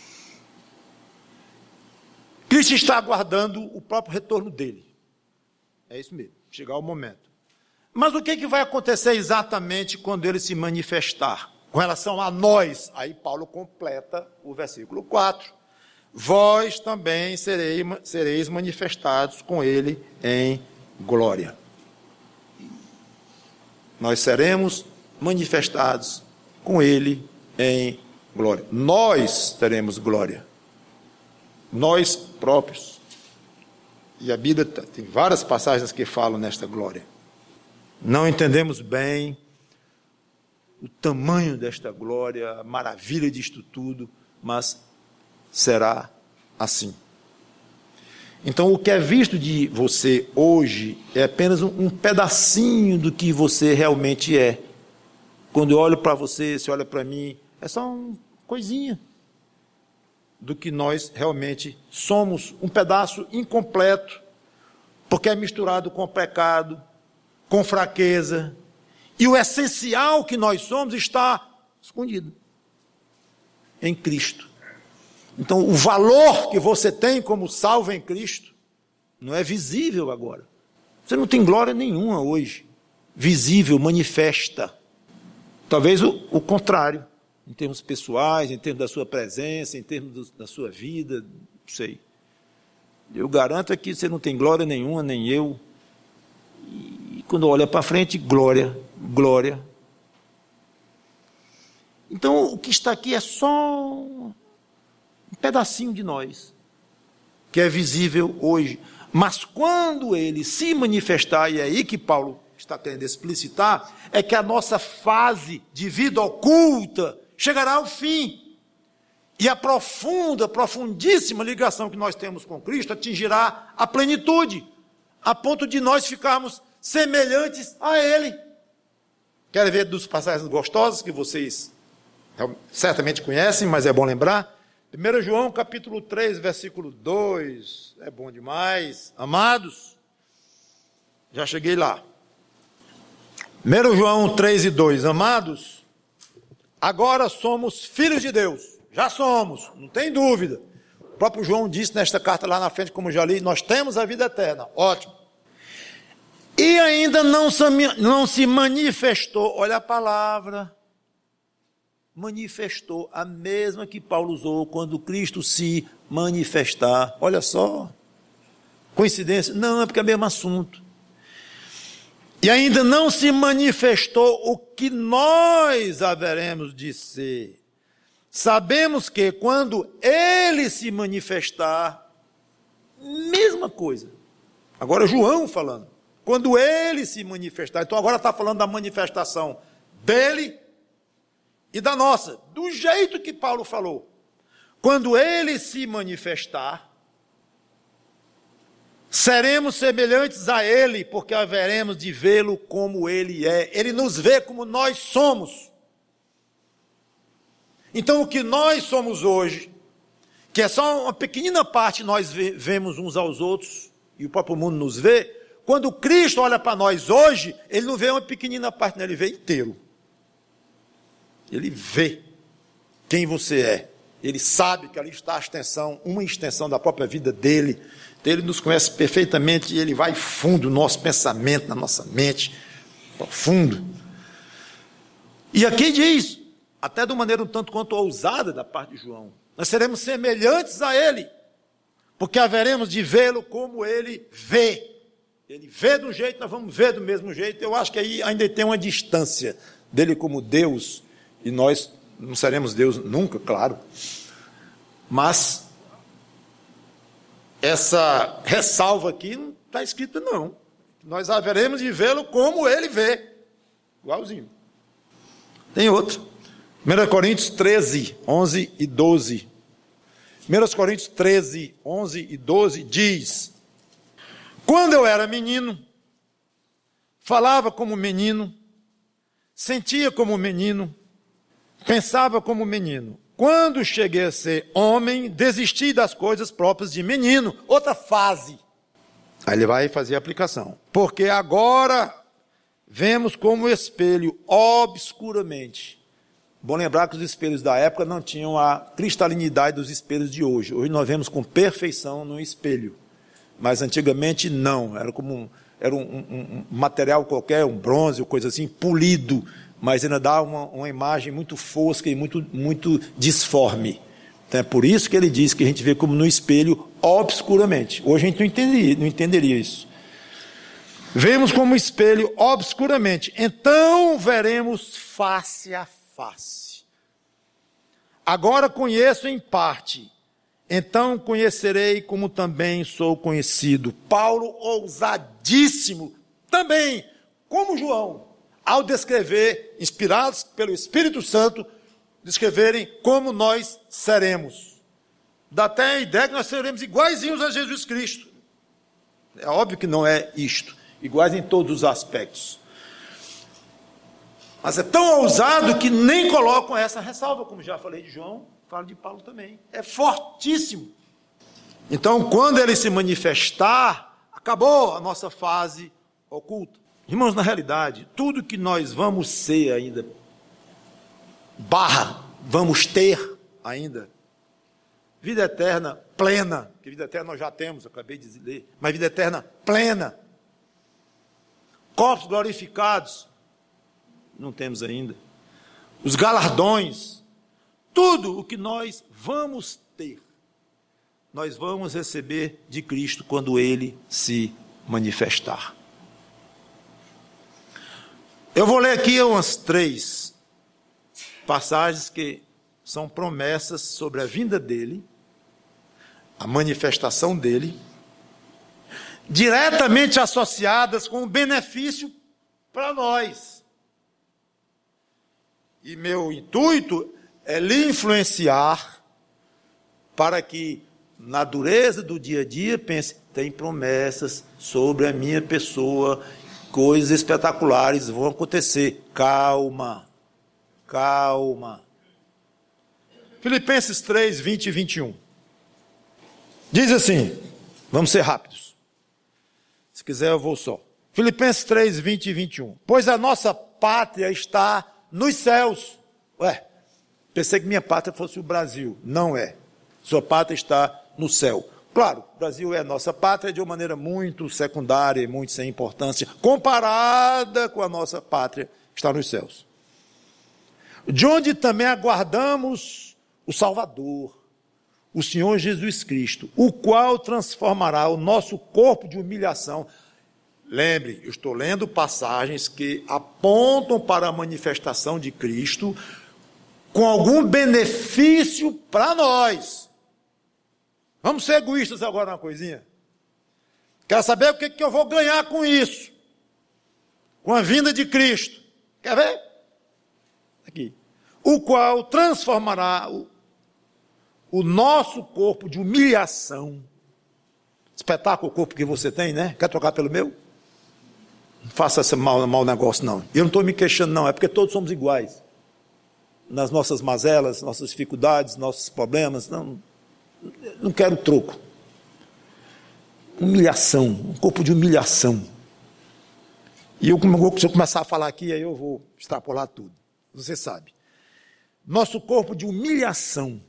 Cristo está aguardando o próprio retorno dele. É isso mesmo, chegar o momento. Mas o que, que vai acontecer exatamente quando ele se manifestar? Com relação a nós, aí Paulo completa o versículo quatro. Vós também sereis, sereis manifestados com ele em glória. Nós seremos manifestados com ele em glória. Nós teremos glória. Nós próprios. E a Bíblia tem várias passagens que falam nesta glória. Não entendemos bem o tamanho desta glória, a maravilha disto tudo, mas será assim. Então, o que é visto de você hoje é apenas um, um pedacinho do que você realmente é. Quando eu olho para você, você olha para mim, é só uma coisinha do que nós realmente somos, um pedaço incompleto, porque é misturado com pecado, com fraqueza, e o essencial que nós somos está escondido em Cristo. Então, o valor que você tem como salvo em Cristo não é visível agora. Você não tem glória nenhuma hoje, visível, manifesta. Talvez o, o contrário, em termos pessoais, em termos da sua presença, em termos do, da sua vida, não sei. Eu garanto é que você não tem glória nenhuma, nem eu. E quando olha para frente, glória, glória. Então, o que está aqui é só um pedacinho de nós, que é visível hoje. Mas quando ele se manifestar, e é aí que Paulo está querendo explicitar, é que a nossa fase de vida oculta chegará ao fim. E a profunda, profundíssima ligação que nós temos com Cristo atingirá a plenitude, a ponto de nós ficarmos semelhantes a Ele. Querem ver dos passagens gostosas que vocês certamente conhecem, mas é bom lembrar? primeiro João capítulo três, versículo dois, é bom demais. Amados, já cheguei lá. primeiro João três e dois, amados, agora somos filhos de Deus. Já somos, não tem dúvida. O próprio João disse nesta carta lá na frente, como já li, nós temos a vida eterna. Ótimo. E ainda não se, não se manifestou, olha a palavra, manifestou, a mesma que Paulo usou quando Cristo se manifestar. Olha só, coincidência? Não, é porque é o mesmo assunto. E ainda não se manifestou o que nós haveremos de ser. Sabemos que quando ele se manifestar, mesma coisa. Agora João falando, quando ele se manifestar, então agora está falando da manifestação dele e da nossa, do jeito que Paulo falou. Quando ele se manifestar, seremos semelhantes a ele, porque haveremos de vê-lo como ele é. Ele nos vê como nós somos. Então, o que nós somos hoje, que é só uma pequenina parte nós vemos uns aos outros, e o próprio mundo nos vê, quando Cristo olha para nós hoje, ele não vê uma pequenina parte, não, ele vê inteiro. Ele vê quem você é. Ele sabe que ali está a extensão, uma extensão da própria vida dele. Então, ele nos conhece perfeitamente e ele vai fundo no nosso pensamento, na nossa mente, profundo. E aqui diz, até de uma maneira um tanto quanto ousada da parte de João, nós seremos semelhantes a ele, porque haveremos de vê-lo como ele vê. Ele vê de um jeito, nós vamos ver do mesmo jeito. Eu acho que aí ainda tem uma distância dele como Deus, e nós não seremos Deus nunca, claro, mas essa ressalva aqui não está escrita não. Nós haveremos de vê-lo como ele vê, igualzinho. Tem outro. primeira Coríntios treze, onze e doze. primeira Coríntios treze, onze e doze diz: quando eu era menino, falava como menino, sentia como menino, pensava como menino. Quando cheguei a ser homem, desisti das coisas próprias de menino. Outra fase. Aí ele vai fazer a aplicação. Porque agora vemos como espelho obscuramente. Bom lembrar que os espelhos da época não tinham a cristalinidade dos espelhos de hoje. Hoje nós vemos com perfeição no espelho. Mas antigamente não. Era como um, era um, um, um material qualquer, um bronze, ou coisa assim, polido. Mas ainda dá uma, uma imagem muito fosca e muito, muito disforme. Então é por isso que ele diz que a gente vê como no espelho obscuramente. Hoje a gente não entenderia, não entenderia isso. Vemos como espelho obscuramente. Então veremos face a face. Agora conheço em parte. Então conhecerei como também sou conhecido. Paulo, ousadíssimo, também, como João, ao descrever, inspirados pelo Espírito Santo, descreverem como nós seremos. Dá até a ideia que nós seremos iguaizinhos a Jesus Cristo. É óbvio que não é isto. Iguais em todos os aspectos. Mas é tão ousado que nem colocam essa ressalva, como já falei de João, falo de Paulo também. É fortíssimo. Então, quando ele se manifestar, acabou a nossa fase oculta. Irmãos, na realidade, tudo que nós vamos ser ainda, barra, vamos ter ainda, vida eterna plena, que vida eterna nós já temos, eu acabei de ler, mas vida eterna plena, corpos glorificados, não temos ainda, os galardões, tudo o que nós vamos ter, nós vamos receber de Cristo quando Ele se manifestar. Eu vou ler aqui umas três passagens que são promessas sobre a vinda dele, a manifestação dele, diretamente associadas com o benefício para nós. E meu intuito é lhe influenciar para que, na dureza do dia a dia, pense, tem promessas sobre a minha pessoa, coisas espetaculares vão acontecer. Calma, calma. Filipenses três, vinte e vinte e um. Diz assim, vamos ser rápidos. Se quiser eu vou só. Filipenses três, vinte e vinte e um. Pois a nossa pátria está nos céus. Ué, pensei que minha pátria fosse o Brasil. Não é. Sua pátria está no céu. Claro, o Brasil é a nossa pátria de uma maneira muito secundária e muito sem importância, comparada com a nossa pátria que está nos céus. De onde também aguardamos o Salvador, o Senhor Jesus Cristo, o qual transformará o nosso corpo de humilhação. Lembre, eu estou lendo passagens que apontam para a manifestação de Cristo com algum benefício para nós. Vamos ser egoístas agora uma coisinha. Quero saber o que, que eu vou ganhar com isso. Com a vinda de Cristo. Quer ver? Aqui. O qual transformará o, o nosso corpo de humilhação. Espetáculo o corpo que você tem, né? Quer trocar pelo meu? Não faça esse mau, mau negócio, não. Eu não estou me queixando, não. É porque todos somos iguais. Nas nossas mazelas, nossas dificuldades, nossos problemas. Não, não quero troco. Humilhação. Um corpo de humilhação. E eu, se eu começar a falar aqui, aí eu vou extrapolar tudo. Você sabe. Nosso corpo de humilhação.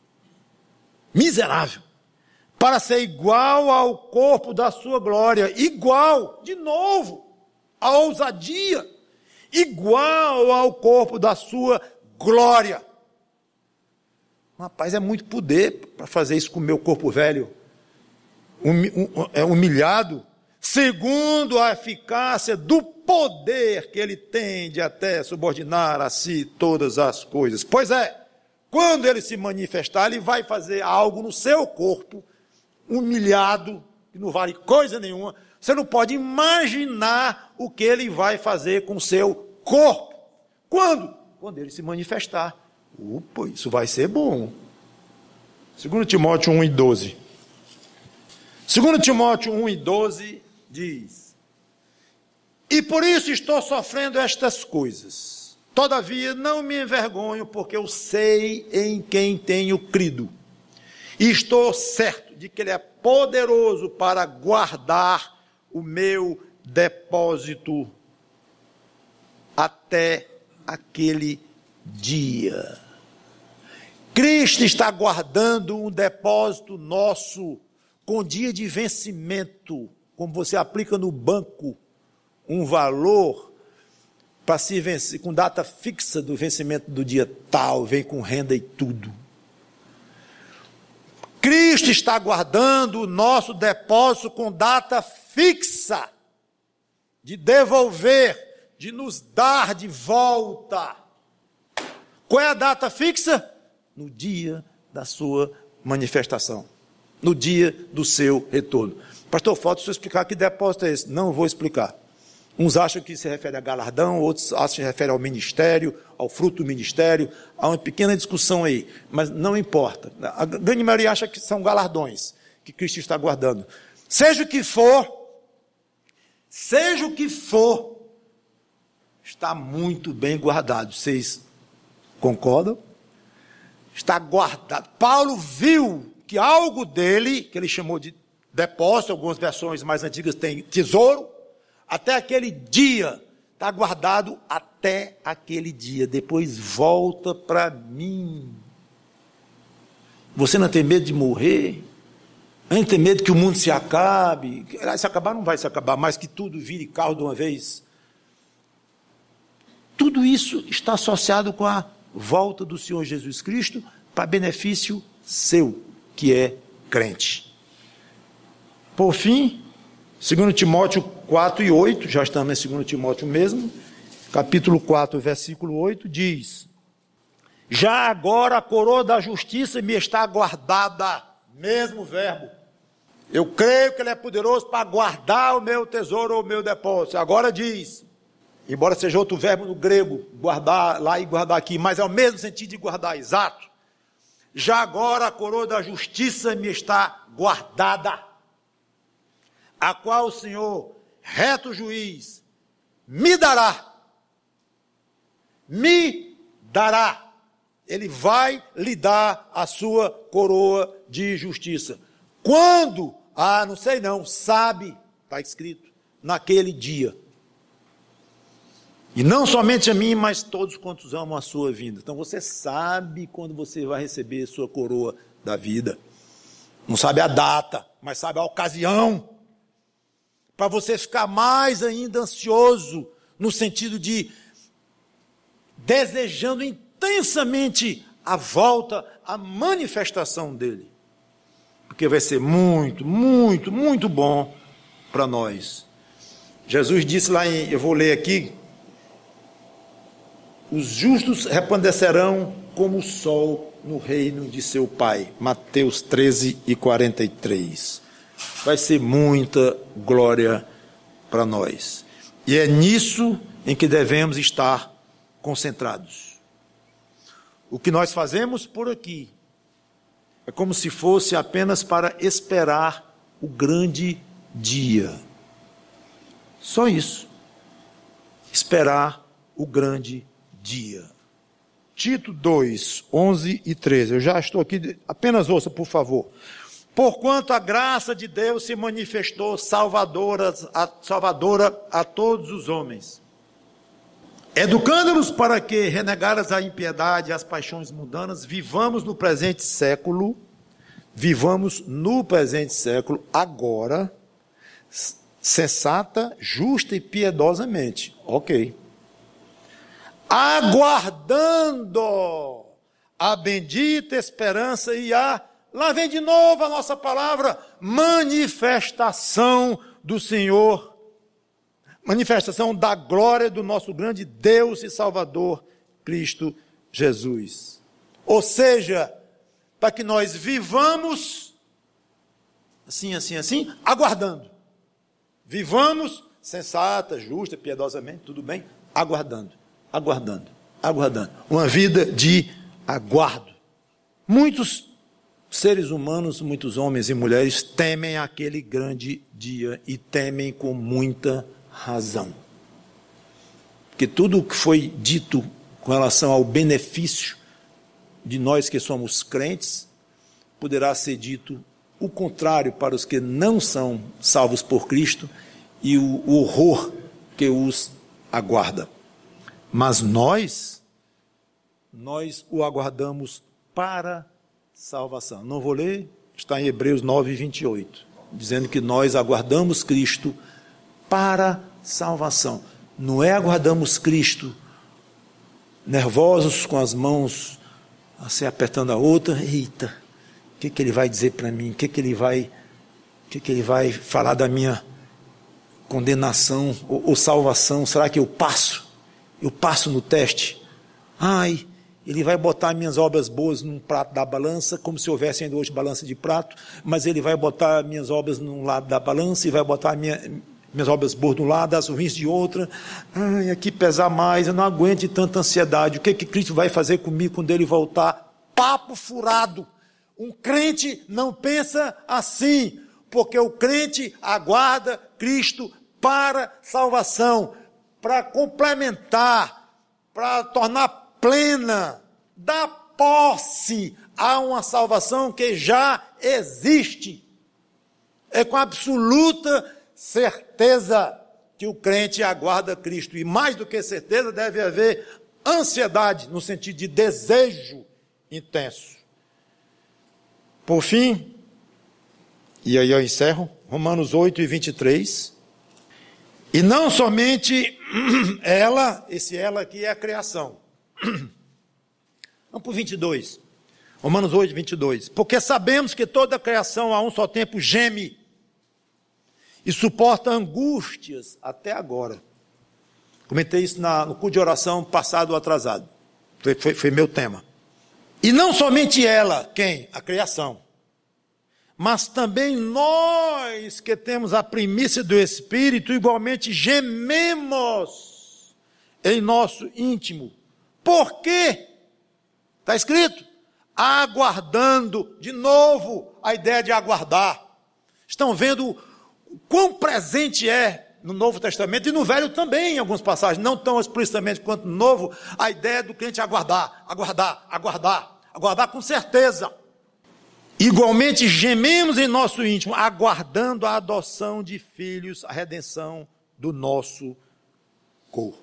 Miserável. Para ser igual ao corpo da sua glória. Igual, de novo, a ousadia. Igual ao corpo da sua glória. Rapaz, é muito poder para fazer isso com o meu corpo velho. É humilhado. Segundo a eficácia do poder que ele tem de até subordinar a si todas as coisas. Pois é, quando ele se manifestar, ele vai fazer algo no seu corpo, humilhado, que não vale coisa nenhuma. Você não pode imaginar o que ele vai fazer com o seu corpo. Quando? Quando ele se manifestar. Opa, isso vai ser bom. Segundo Timóteo um e doze. Segundo Timóteo um e doze diz: e por isso estou sofrendo estas coisas. Todavia não me envergonho, porque eu sei em quem tenho crido. E estou certo de que Ele é poderoso para guardar o meu depósito até aquele dia. Cristo está guardando um depósito nosso com dia de vencimento, como você aplica no banco um valor para se vencer, com data fixa do vencimento do dia tal, vem com renda e tudo. Cristo está guardando o nosso depósito com data fixa de devolver, de nos dar de volta. Qual é a data fixa? No dia da sua manifestação, no dia do seu retorno. Pastor, falta se eu explicar que depósito é esse. Não vou explicar. Uns acham que se refere a galardão, outros acham que se refere ao ministério, ao fruto do ministério. Há uma pequena discussão aí, mas não importa. A grande maioria acha que são galardões que Cristo está guardando. Seja o que for, seja o que for, está muito bem guardado. Vocês concordam? Está guardado. Paulo viu que algo dele, que ele chamou de depósito, algumas versões mais antigas têm tesouro, até aquele dia, está guardado até aquele dia, depois volta para mim. Você não tem medo de morrer? Não tem medo que o mundo se acabe? Se acabar não vai se acabar, mas que tudo vire carro de uma vez. Tudo isso está associado com a volta do Senhor Jesus Cristo para benefício seu, que é crente. Por fim, dois Timóteo quatro e oito, já estamos em dois Timóteo mesmo, capítulo quatro, versículo oito, diz: já agora a coroa da justiça me está guardada, mesmo verbo. Eu creio que ele é poderoso para guardar o meu tesouro ou o meu depósito. Agora diz, embora seja outro verbo no grego, guardar lá e guardar aqui, mas é o mesmo sentido de guardar, exato. Já agora a coroa da justiça me está guardada, a qual o Senhor, reto juiz, me dará. Me dará. Ele vai lhe dar a sua coroa de justiça. Quando? Ah, não sei não, sabe, está escrito, naquele dia. E não somente a mim, mas todos quantos amam a sua vinda. Então você sabe quando você vai receber a sua coroa da vida. Não sabe a data, mas sabe a ocasião. Para você ficar mais ainda ansioso, no sentido de desejando intensamente a volta, a manifestação dele. Porque vai ser muito, muito, muito bom para nós. Jesus disse lá, em, eu vou ler aqui, os justos resplandecerão como o sol no reino de seu Pai. Mateus treze e quarenta e três. Vai ser muita glória para nós. E é nisso em que devemos estar concentrados. O que nós fazemos por aqui é como se fosse apenas para esperar o grande dia. Só isso. Esperar o grande dia. Tito dois, onze e treze. Eu já estou aqui, apenas ouça, por favor. Porquanto a graça de Deus se manifestou salvadora a, salvadora a todos os homens, educando-nos para que, renegadas a impiedade e as paixões mundanas, vivamos no presente século, vivamos no presente século, agora, sensata, justa e piedosamente. Ok. Aguardando a bendita esperança e a, lá vem de novo a nossa palavra, manifestação do Senhor, manifestação da glória do nosso grande Deus e Salvador, Cristo Jesus. Ou seja, para que nós vivamos, assim, assim, assim, aguardando. Vivamos sensata, justa, piedosamente, tudo bem, aguardando, aguardando, aguardando. Uma vida de aguardo. Muitos seres humanos, muitos homens e mulheres temem aquele grande dia e temem com muita razão. Porque tudo o que foi dito com relação ao benefício de nós que somos crentes, poderá ser dito o contrário para os que não são salvos por Cristo e o horror que os aguarda. Mas nós, nós o aguardamos para salvação. Não vou ler, está em Hebreus nove, vinte e oito, dizendo que nós aguardamos Cristo para salvação. Não é aguardamos Cristo nervosos com as mãos assim apertando a outra, eita, o que, que ele vai dizer para mim? O que, que ele vai, o que, que ele vai falar da minha condenação ou, ou salvação? Será que eu passo? Eu passo no teste? Ai, ele vai botar minhas obras boas num prato da balança, como se houvesse ainda hoje balança de prato, mas ele vai botar minhas obras num lado da balança e vai botar minha, minhas obras boas de um lado, as ruins de outra. Ai, aqui pesar mais, eu não aguento de tanta ansiedade. O que que Cristo vai fazer comigo quando ele voltar? Papo furado. Um crente não pensa assim, porque o crente aguarda Cristo para salvação. para complementar, para tornar plena, dar posse a uma salvação que já existe. É com absoluta certeza que o crente aguarda Cristo. E mais do que certeza, deve haver ansiedade, no sentido de desejo intenso. Por fim, e aí eu encerro, Romanos oito e vinte e três. E não somente ela, esse ela aqui é a criação. Vamos para o vinte e dois. Romanos oito, vinte e dois. Porque sabemos que toda a criação a um só tempo geme e suporta angústias até agora. Comentei isso na, no culto de oração passado ou atrasado. Foi, foi, foi meu tema. E não somente ela, quem? A criação. Mas também nós que temos a primícia do Espírito, igualmente gememos em nosso íntimo. Por quê? Está escrito? Aguardando, de novo, a ideia de aguardar. Estão vendo o quão presente é no Novo Testamento e no Velho também, em algumas passagens, não tão explicitamente quanto no Novo, a ideia do crente aguardar, aguardar, aguardar, aguardar com certeza. Igualmente gememos em nosso íntimo, aguardando a adoção de filhos, a redenção do nosso corpo.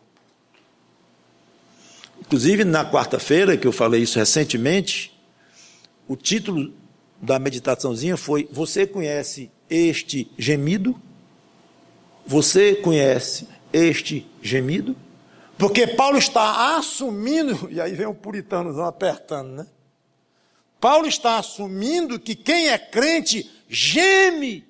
Inclusive, na quarta-feira, que eu falei isso recentemente, o título da meditaçãozinha foi: você conhece este gemido? Você conhece este gemido? Porque Paulo está assumindo, e aí vem o puritanos apertando, né? Paulo está assumindo que quem é crente geme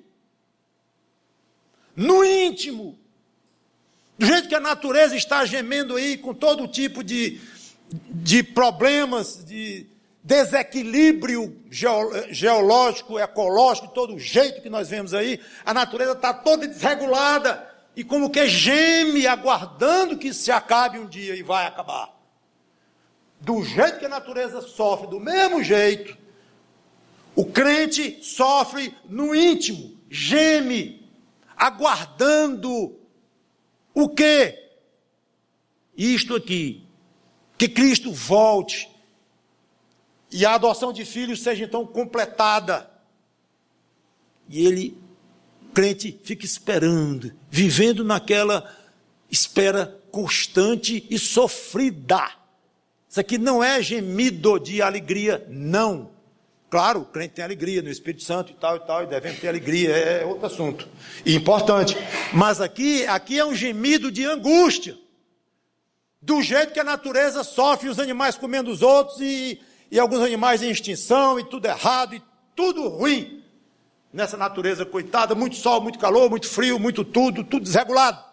no íntimo, do jeito que a natureza está gemendo aí, com todo tipo de, de problemas, de desequilíbrio geológico, ecológico, de todo jeito que nós vemos aí, a natureza está toda desregulada, e como que geme, aguardando que se acabe um dia, e vai acabar. Do jeito que a natureza sofre, do mesmo jeito, o crente sofre no íntimo, geme, aguardando o quê? Isto aqui, que Cristo volte e a adoção de filhos seja então completada. E ele, o crente, fica esperando, vivendo naquela espera constante e sofrida. Isso aqui não é gemido de alegria, não. Claro, o crente tem alegria no Espírito Santo e tal e tal, e devemos ter alegria, é outro assunto. E importante. Mas aqui, aqui é um gemido de angústia. Do jeito que a natureza sofre, os animais comendo os outros, e, e alguns animais em extinção, e tudo errado, e tudo ruim. Nessa natureza, coitada, muito sol, muito calor, muito frio, muito tudo, tudo desregulado.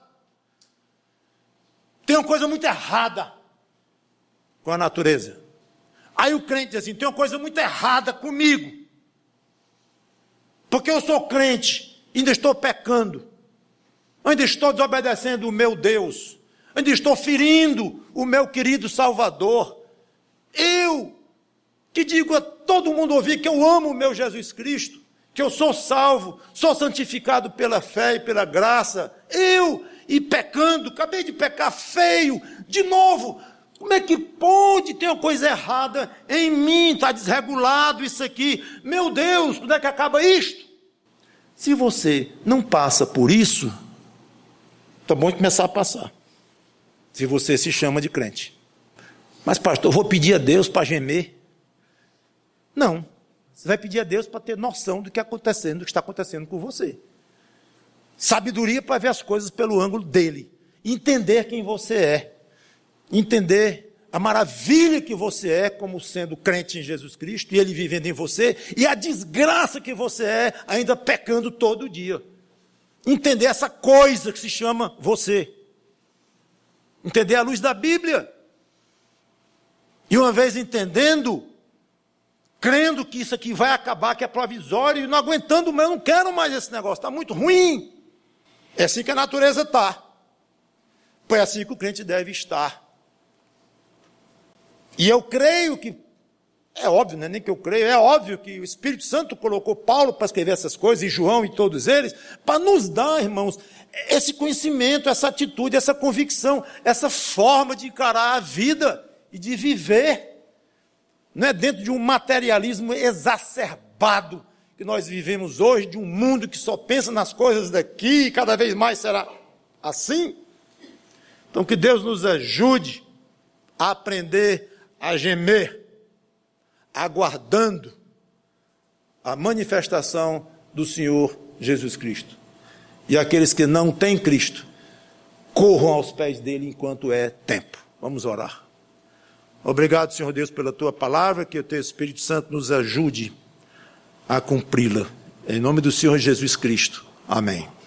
Tem uma coisa muito errada com a natureza. Aí o crente diz assim: tem uma coisa muito errada comigo, porque eu sou crente, ainda estou pecando, ainda estou desobedecendo o meu Deus, ainda estou ferindo o meu querido Salvador. Eu, que digo a todo mundo ouvir que eu amo o meu Jesus Cristo, que eu sou salvo, sou santificado pela fé e pela graça, eu, e pecando, acabei de pecar feio, de novo. Como é que pode ter uma coisa errada em mim? Está desregulado isso aqui. Meu Deus, quando é que acaba isto? Se você não passa por isso, está bom começar a passar. Se você se chama de crente. Mas pastor, eu vou pedir a Deus para gemer? Não. Você vai pedir a Deus para ter noção do que, acontecendo, do que está acontecendo com você. Sabedoria para ver as coisas pelo ângulo dele. Entender quem você é. Entender a maravilha que você é como sendo crente em Jesus Cristo e ele vivendo em você, e a desgraça que você é ainda pecando todo dia. Entender essa coisa que se chama você. Entender a luz da Bíblia. E uma vez entendendo, crendo que isso aqui vai acabar, que é provisório, e não aguentando mais, eu não quero mais esse negócio, está muito ruim. É assim que a natureza está. Foi assim que o crente deve estar. E eu creio que, é óbvio, não é nem que eu creio, é óbvio que o Espírito Santo colocou Paulo para escrever essas coisas, e João e todos eles, para nos dar, irmãos, esse conhecimento, essa atitude, essa convicção, essa forma de encarar a vida e de viver, não é dentro de um materialismo exacerbado que nós vivemos hoje, de um mundo que só pensa nas coisas daqui e cada vez mais será assim. Então que Deus nos ajude a aprender a gemer, aguardando a manifestação do Senhor Jesus Cristo. E aqueles que não têm Cristo, corram aos pés dele enquanto é tempo. Vamos orar. Obrigado, Senhor Deus, pela tua palavra, que o teu Espírito Santo nos ajude a cumpri-la. Em nome do Senhor Jesus Cristo. Amém.